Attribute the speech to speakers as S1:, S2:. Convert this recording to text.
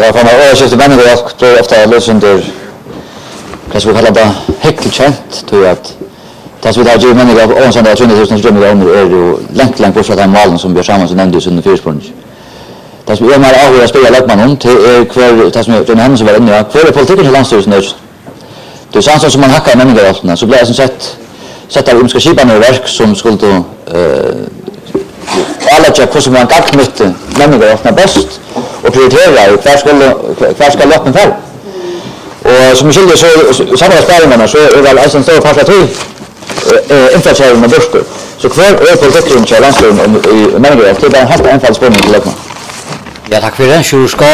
S1: Ja, för man översätter människor då ofta lösender vad ska vi kalla det häckelkänt tror jag att tas vi där ju människor och sånt där 20 miljoner är ju långt på sådana mål som blir samman som nämndes under fyrspåret. Det som är mer avhålla spela lägger man till kvar det som den hemma som var inne kvar är politiken i landstyrelsen nu. Det är sånt som man hackar människor åt så blir det som sätta ska skipa ner verk som skulle då alla check hur som man kan knyta människor åt bäst och prioritera kvar ska loppen för. Och som skiljer så samma spärrarna så är väl en stor parti infrastrukturen med börskor. Så kvar är politiken i landstyrelsen i människor till den helt enfaldsspårning till lägger man.
S2: Ja, tack för det.